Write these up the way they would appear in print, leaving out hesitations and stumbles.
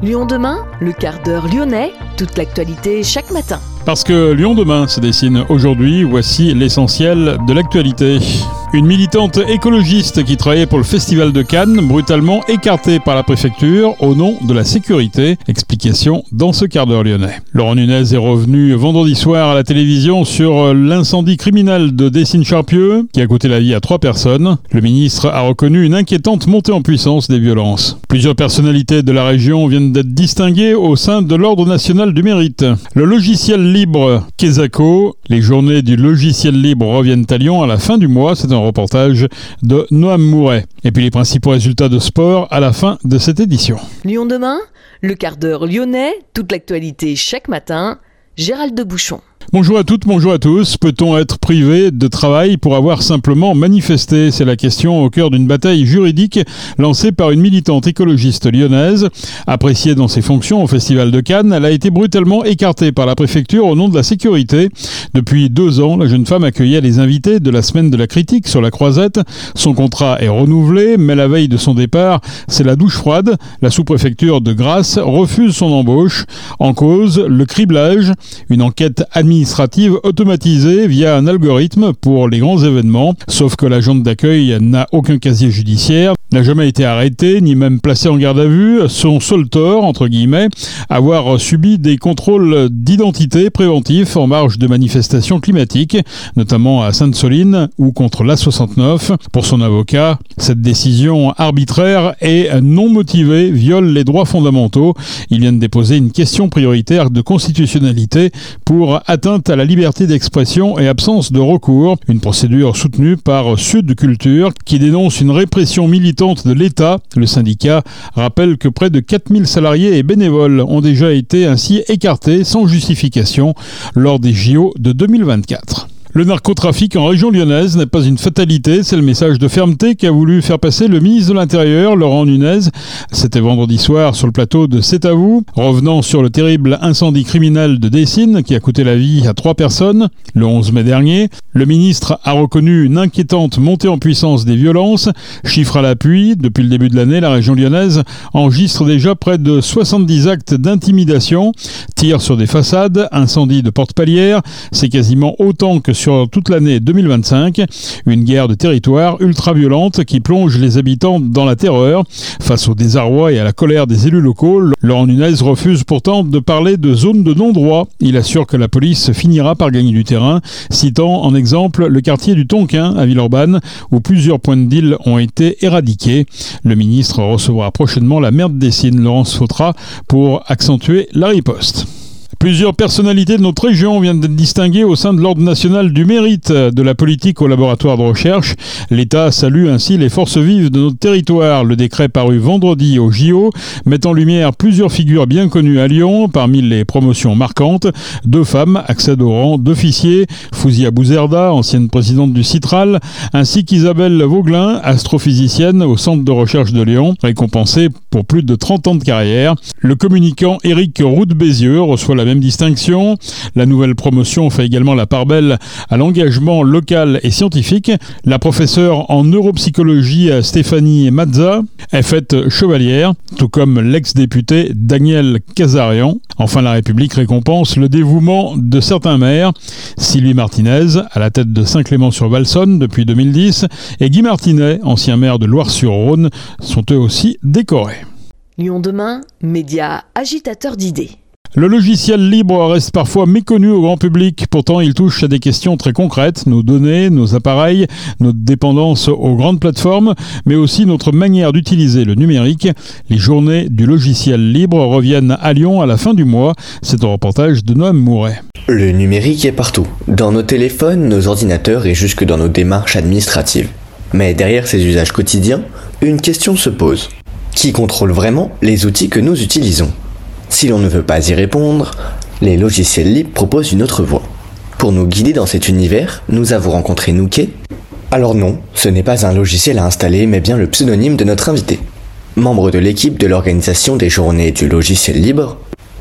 Lyon demain, le quart d'heure lyonnais, toute l'actualité chaque matin. Parce que Lyon demain se dessine aujourd'hui, voici l'essentiel de l'actualité. Une militante écologiste qui travaillait pour le Festival de Cannes, brutalement écartée par la préfecture au nom de la sécurité. Explication dans ce quart d'heure lyonnais. Laurent Nunez est revenu vendredi soir à la télévision sur l'incendie criminel de Décines-Charpieu qui a coûté la vie à 3 personnes. Le ministre a reconnu une inquiétante montée en puissance des violences. Plusieurs personnalités de la région viennent d'être distinguées au sein de l'Ordre national du mérite. Le logiciel libre Kesako, les journées du logiciel libre reviennent à Lyon à la fin du mois. C'est un reportage de Noam Mouret. Et puis les principaux résultats de sport à la fin de cette édition. Lyon demain, le quart d'heure lyonnais, toute l'actualité chaque matin. Gérald de Bouchon. Bonjour à toutes, bonjour à tous. Peut-on être privé de travail pour avoir simplement manifesté ? C'est la question au cœur d'une bataille juridique lancée par une militante écologiste lyonnaise. Appréciée dans ses fonctions au Festival de Cannes, elle a été brutalement écartée par la préfecture au nom de la sécurité. Depuis 2 ans, la jeune femme accueillait les invités de la semaine de la critique sur la Croisette. Son contrat est renouvelé, mais la veille de son départ, c'est la douche froide. La sous-préfecture de Grasse refuse son embauche. En cause, le criblage, une enquête administrative automatisée via un algorithme pour les grands événements. Sauf que l'agente d'accueil n'a aucun casier judiciaire, n'a jamais été arrêté, ni même placé en garde à vue. Son seul tort, entre guillemets, avoir subi des contrôles d'identité préventifs en marge de manifestations climatiques, notamment à Sainte-Soline ou contre l'A69. Pour son avocat, cette décision arbitraire et non motivée viole les droits fondamentaux. Il vient de déposer une question prioritaire de constitutionnalité pour atteinte à la liberté d'expression et absence de recours. Une procédure soutenue par Sud Culture qui dénonce une répression militante de l'État. Le syndicat rappelle que près de 4000 salariés et bénévoles ont déjà été ainsi écartés sans justification lors des JO de 2024. Le narcotrafic en région lyonnaise n'est pas une fatalité, c'est le message de fermeté qu'a voulu faire passer le ministre de l'Intérieur, Laurent Nunez. C'était vendredi soir sur le plateau de C'est à vous, revenant sur le terrible incendie criminel de Décines qui a coûté la vie à 3 personnes le 11 mai dernier. Le ministre a reconnu une inquiétante montée en puissance des violences. Chiffre à l'appui, depuis le début de l'année, la région lyonnaise enregistre déjà près de 70 actes d'intimidation, tirs sur des façades, incendies de porte-palières. C'est quasiment autant que sur toute l'année 2025, une guerre de territoire ultra-violente qui plonge les habitants dans la terreur. Face au désarroi et à la colère des élus locaux, Laurent Nunez refuse pourtant de parler de zone de non-droit. Il assure que la police finira par gagner du terrain, citant en exemple le quartier du Tonquin à Villeurbanne, où plusieurs points de deal ont été éradiqués. Le ministre recevra prochainement la maire de Décines, Laurence Fautra, pour accentuer la riposte. Plusieurs personnalités de notre région viennent d'être distinguées au sein de l'Ordre national du mérite de la politique au laboratoire de recherche. L'État salue ainsi les forces vives de notre territoire. Le décret paru vendredi au JO met en lumière plusieurs figures bien connues à Lyon. Parmi les promotions marquantes, 2 femmes accèdent au rang d'officier. Fouzia Bouzerda, ancienne présidente du Citral, ainsi qu'Isabelle Vauglin, astrophysicienne au Centre de recherche de Lyon, récompensée pour plus de 30 ans de carrière. Le communicant Éric Roux-de-Bézieux reçoit la même distinction. La nouvelle promotion fait également la part belle à l'engagement local et scientifique. La professeure en neuropsychologie Stéphanie Mazza est faite chevalière, tout comme l'ex-député Daniel Casarian. Enfin, la République récompense le dévouement de certains maires. Sylvie Martinez, à la tête de Saint-Clément-sur-Valsonne depuis 2010, et Guy Martinet, ancien maire de Loire-sur-Rhône, sont eux aussi décorés. Lyon demain, média agitateur d'idées. Le logiciel libre reste parfois méconnu au grand public. Pourtant, il touche à des questions très concrètes, nos données, nos appareils, notre dépendance aux grandes plateformes, mais aussi notre manière d'utiliser le numérique. Les journées du logiciel libre reviennent à Lyon à la fin du mois. C'est un reportage de Noam Mouret. Le numérique est partout, dans nos téléphones, nos ordinateurs et jusque dans nos démarches administratives. Mais derrière ces usages quotidiens, une question se pose. Qui contrôle vraiment les outils que nous utilisons ? Si l'on ne veut pas y répondre, les logiciels libres proposent une autre voie. Pour nous guider dans cet univers, nous avons rencontré Nouké. Alors non, ce n'est pas un logiciel à installer, mais bien le pseudonyme de notre invité. Membre de l'équipe de l'organisation des journées du logiciel libre,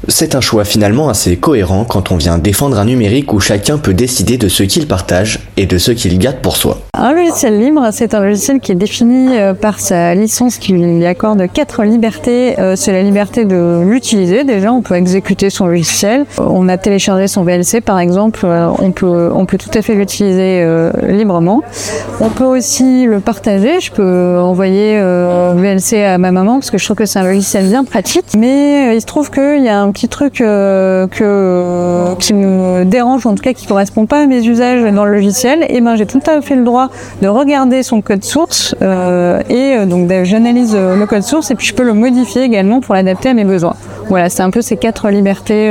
C'est un choix finalement assez cohérent quand on vient défendre un numérique où chacun peut décider de ce qu'il partage et de ce qu'il garde pour soi. Un logiciel libre, c'est un logiciel qui est défini par sa licence qui lui accorde 4 libertés. C'est la liberté de l'utiliser. Déjà, on peut exécuter son logiciel. On a téléchargé son VLC par exemple, on peut tout à fait l'utiliser librement. On peut aussi le partager. Je peux envoyer VLC à ma maman parce que je trouve que c'est un logiciel bien pratique. Mais il se trouve qu'il y a un petit truc qui me dérange, en tout cas qui correspond pas à mes usages dans le logiciel. Et ben j'ai tout à fait le droit de regarder son code source donc j'analyse le code source et puis je peux le modifier également pour l'adapter à mes besoins. Voilà, c'est un peu ces 4 libertés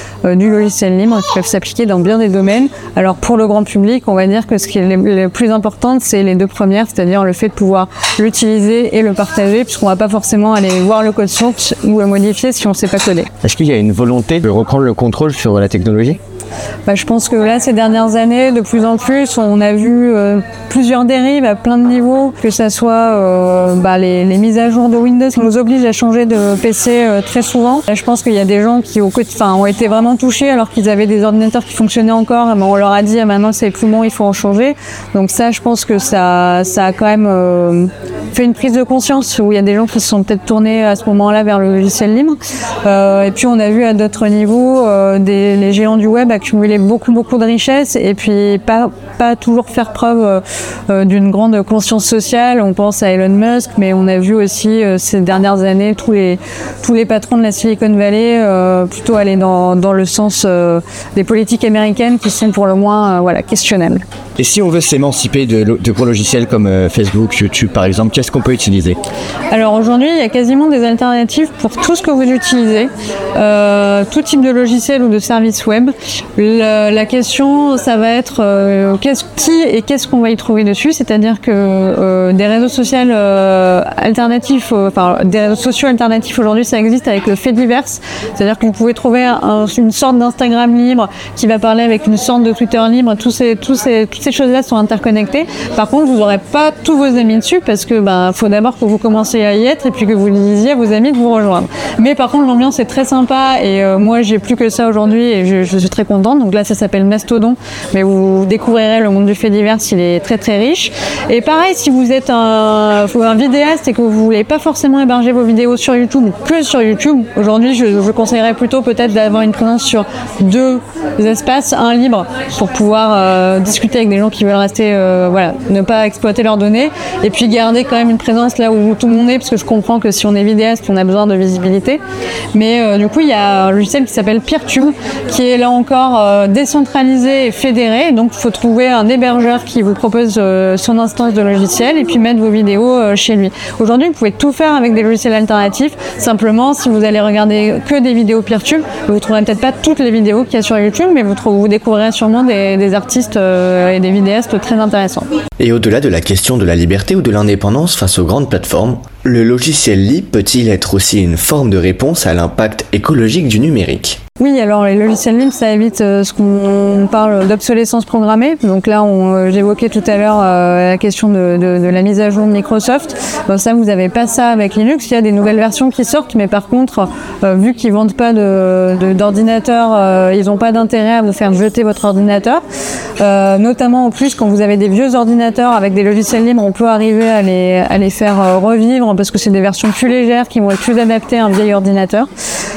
du logiciel libre qui peuvent s'appliquer dans bien des domaines. Alors pour le grand public, on va dire que ce qui est le plus important, c'est les 2 premières, c'est-à-dire le fait de pouvoir l'utiliser et le partager, puisqu'on va pas forcément aller voir le code source ou le modifier si on sait pas coder. Est-ce qu'il y a une volonté de reprendre le contrôle sur la technologie ? Je pense que là, ces dernières années, de plus en plus, on a vu plusieurs dérives à plein de niveaux, que ça soit les mises à jour de Windows qui nous obligent à changer de PC très souvent. Là, je pense qu'il y a des gens qui ont été vraiment touchés alors qu'ils avaient des ordinateurs qui fonctionnaient encore, mais on leur a dit maintenant c'est plus bon, il faut en changer. Donc ça, je pense que ça a quand même fait une prise de conscience où il y a des gens qui se sont peut-être tournés à ce moment-là vers le logiciel libre. Et puis on a vu à d'autres niveaux les géants du web accumuler beaucoup de richesses et puis pas toujours faire preuve d'une grande conscience sociale. On pense à Elon Musk, mais on a vu aussi ces dernières années tous les patrons de la Silicon Valley plutôt aller dans le sens des politiques américaines qui sont pour le moins questionnables. Et si on veut s'émanciper de gros logiciels comme Facebook, YouTube par exemple, qu'est-ce qu'on peut utiliser ? Alors aujourd'hui, il y a quasiment des alternatives pour tout ce que vous utilisez, tout type de logiciel ou de service web. La question, ça va être qu'est-ce qu'on va y trouver dessus, c'est-à-dire que des réseaux sociaux alternatifs, des réseaux sociaux alternatifs aujourd'hui, ça existe avec le Fediverse, c'est-à-dire que vous pouvez trouver une sorte d'Instagram libre qui va parler avec une sorte de Twitter libre. Toutes ces choses-là sont interconnectées. Par contre, vous n'aurez pas tous vos amis dessus parce que faut d'abord que vous commenciez à y être et puis que vous disiez à vos amis de vous rejoindre. Mais par contre, l'ambiance est très sympa et moi, j'ai plus que ça aujourd'hui et je suis très contente. Donc là, ça s'appelle Mastodon, mais vous découvrirez le monde du Fediverse, il est très très riche. Et pareil, si vous êtes un vidéaste et que vous voulez pas forcément héberger vos vidéos sur YouTube ou que sur YouTube, aujourd'hui, je conseillerais plutôt peut-être d'avoir une présence sur 2 espaces, un libre pour pouvoir discuter avec des gens qui veulent rester, ne pas exploiter leurs données, et puis garder quand même une présence là où tout le monde est, parce que je comprends que si on est vidéaste, on a besoin de visibilité. Mais du coup, il y a un logiciel qui s'appelle Peertube, qui est là encore décentralisé et fédéré. Donc, il faut trouver un hébergeur qui vous propose son instance de logiciel et puis mettre vos vidéos chez lui. Aujourd'hui, vous pouvez tout faire avec des logiciels alternatifs. Simplement, si vous allez regarder que des vidéos Peertube, vous ne trouverez peut-être pas toutes les vidéos qu'il y a sur YouTube, mais vous découvrirez sûrement des artistes et des vidéastes très intéressants. Et au-delà de la question de la liberté ou de l'indépendance face aux grandes plateformes, le logiciel libre peut-il être aussi une forme de réponse à l'impact écologique du numérique ? Oui, alors les logiciels libres, ça évite ce qu'on parle d'obsolescence programmée. Donc là, j'évoquais tout à l'heure la question de la mise à jour de Microsoft. Bon, ça, vous n'avez pas ça avec Linux. Il y a des nouvelles versions qui sortent, mais par contre, vu qu'ils vendent pas d'ordinateur, ils n'ont pas d'intérêt à vous faire jeter votre ordinateur. Notamment en plus, quand vous avez des vieux ordinateurs avec des logiciels libres, on peut arriver à les faire revivre parce que c'est des versions plus légères qui vont être plus adaptées à un vieil ordinateur.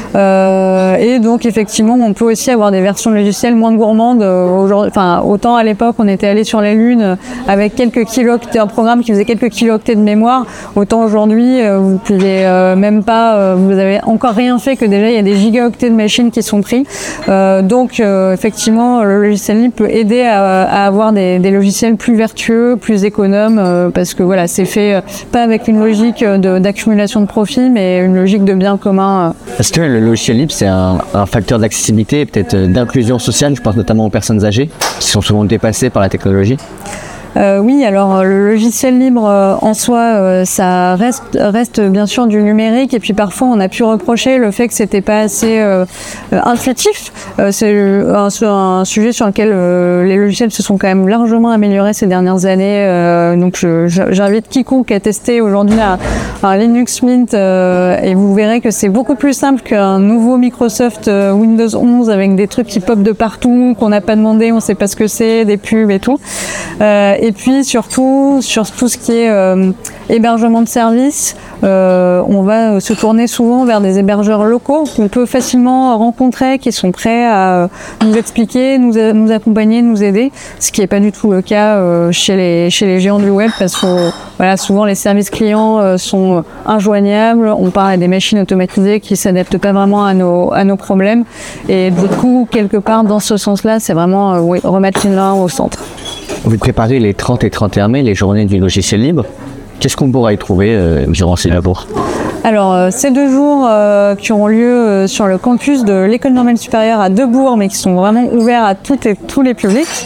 Et donc effectivement, on peut aussi avoir des versions de logiciels moins gourmandes. Autant à l'époque, on était allé sur la Lune avec quelques kilooctets, un programme qui faisait quelques kilooctets de mémoire. Autant aujourd'hui, vous pouvez même pas, vous avez encore rien fait que déjà il y a des gigaoctets de machines qui sont pris. Donc effectivement, le logiciel libre peut aider à avoir des logiciels plus vertueux, plus économes, parce que voilà, c'est fait pas avec une logique d'accumulation de profit, mais une logique de bien commun. Est-ce que le logiciel libre, c'est un facteur d'accessibilité et peut-être d'inclusion sociale? Je pense notamment aux personnes âgées qui sont souvent dépassées par la technologie. Oui, alors le logiciel libre en soi, ça reste bien sûr du numérique, et puis parfois on a pu reprocher le fait que c'était pas assez intuitif. C'est un sujet sur lequel les logiciels se sont quand même largement améliorés ces dernières années. Donc j'invite quiconque à tester aujourd'hui un Linux Mint et vous verrez que c'est beaucoup plus simple qu'un nouveau Microsoft Windows 11 avec des trucs qui popent de partout, qu'on n'a pas demandé, on sait pas ce que c'est, des pubs et tout. Et puis surtout sur tout ce qui est hébergement de services, on va se tourner souvent vers des hébergeurs locaux qu'on peut facilement rencontrer, qui sont prêts à nous expliquer, nous accompagner, nous aider, ce qui n'est pas du tout le cas chez les géants du web, parce que voilà, souvent les services clients sont injoignables, on parle à des machines automatisées qui ne s'adaptent pas vraiment à nos problèmes, et du coup quelque part dans ce sens-là, c'est vraiment remettre l'un au centre. Vous préparez les 30 et 31 mai, les journées du logiciel libre. Qu'est-ce qu'on pourra y trouver durant ces labours ? Alors, ces 2 jours qui auront lieu sur le campus de l'École normale supérieure à Debourg, mais qui sont vraiment ouverts à toutes et tous les publics,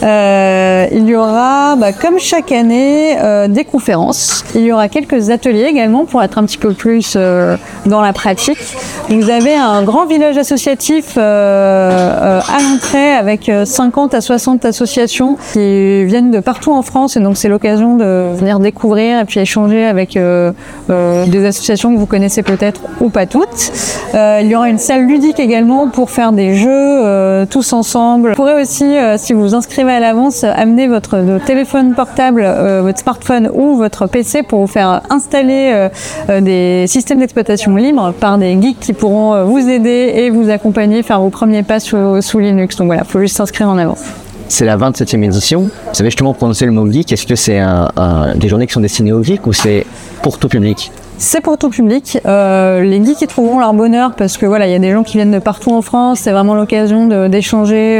il y aura, comme chaque année, des conférences. Il y aura quelques ateliers également pour être un petit peu plus dans la pratique. Vous avez un grand village associatif à l'entrée avec 50 à 60 associations qui viennent de partout en France, et donc c'est l'occasion de venir découvrir et puis échanger avec des associations que vous connaissez peut-être ou pas toutes. Il y aura une salle ludique également pour faire des jeux tous ensemble. Vous pourrez aussi, si vous vous inscrivez à l'avance, amener votre téléphone portable, votre smartphone ou votre PC pour vous faire installer des systèmes d'exploitation libres par des geeks qui pourront vous aider et vous accompagner, faire vos premiers pas sous Linux. Donc voilà, il faut juste s'inscrire en avance. C'est la 27e édition. Vous savez justement prononcer le mot geek. Est-ce que c'est des journées qui sont destinées aux geeks ou c'est pour tout public ? C'est pour tout public. Les geeks y trouveront leur bonheur parce que voilà, il y a des gens qui viennent de partout en France. C'est vraiment l'occasion d'échanger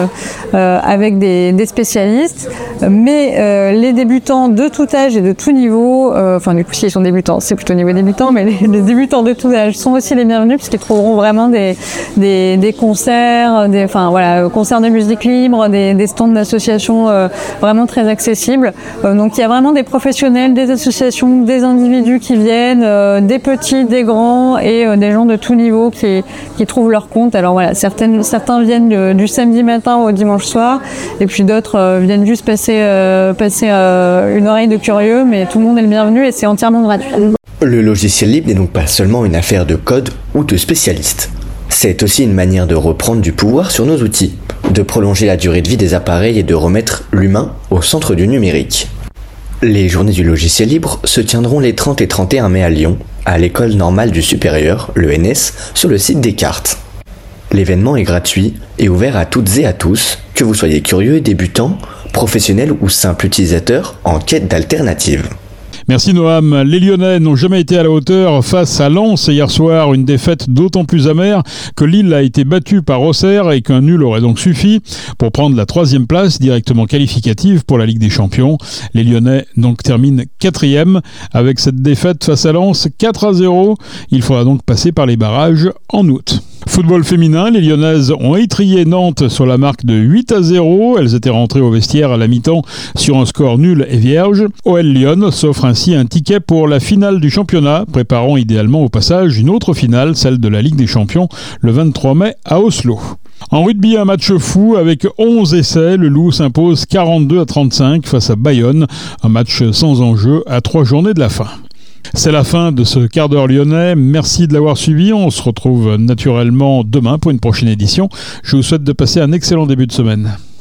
avec des spécialistes. Mais les débutants de tout âge et de tout niveau, enfin du coup si ils sont débutants, c'est plutôt niveau débutant, mais les débutants de tout âge sont aussi les bienvenus puisqu'ils trouveront vraiment des concerts, concerts de musique libre, des stands d'associations vraiment très accessibles. Donc il y a vraiment des professionnels, des associations, des individus qui viennent. Des petits, des grands et des gens de tout niveau qui trouvent leur compte. Alors voilà, certains viennent du samedi matin au dimanche soir et puis d'autres viennent juste passer une oreille de curieux, mais tout le monde est le bienvenu et c'est entièrement gratuit. Le logiciel libre n'est donc pas seulement une affaire de code ou de spécialistes. C'est aussi une manière de reprendre du pouvoir sur nos outils, de prolonger la durée de vie des appareils et de remettre l'humain au centre du numérique. Les journées du logiciel libre se tiendront les 30 et 31 mai à Lyon, à l'École normale du supérieur, l'ENS, sur le site Descartes. L'événement est gratuit et ouvert à toutes et à tous, que vous soyez curieux, débutant, professionnel ou simple utilisateur en quête d'alternatives. Merci Noam. Les Lyonnais n'ont jamais été à la hauteur face à Lens hier soir, une défaite d'autant plus amère que Lille a été battue par Auxerre et qu'un nul aurait donc suffi pour prendre la 3e place directement qualificative pour la Ligue des Champions. Les Lyonnais donc terminent 4e avec cette défaite face à Lens 4-0. Il faudra donc passer par les barrages en août. Football féminin, les Lyonnaises ont étrillé Nantes sur la marque de 8-0. Elles étaient rentrées au vestiaire à la mi-temps sur un score nul et vierge. OL Lyon s'offre ainsi un ticket pour la finale du championnat, préparant idéalement au passage une autre finale, celle de la Ligue des Champions, le 23 mai à Oslo. En rugby, un match fou avec 11 essais. Le Loup s'impose 42-35 face à Bayonne. Un match sans enjeu à 3 journées de la fin. C'est la fin de ce quart d'heure lyonnais. Merci de l'avoir suivi. On se retrouve naturellement demain pour une prochaine édition. Je vous souhaite de passer un excellent début de semaine.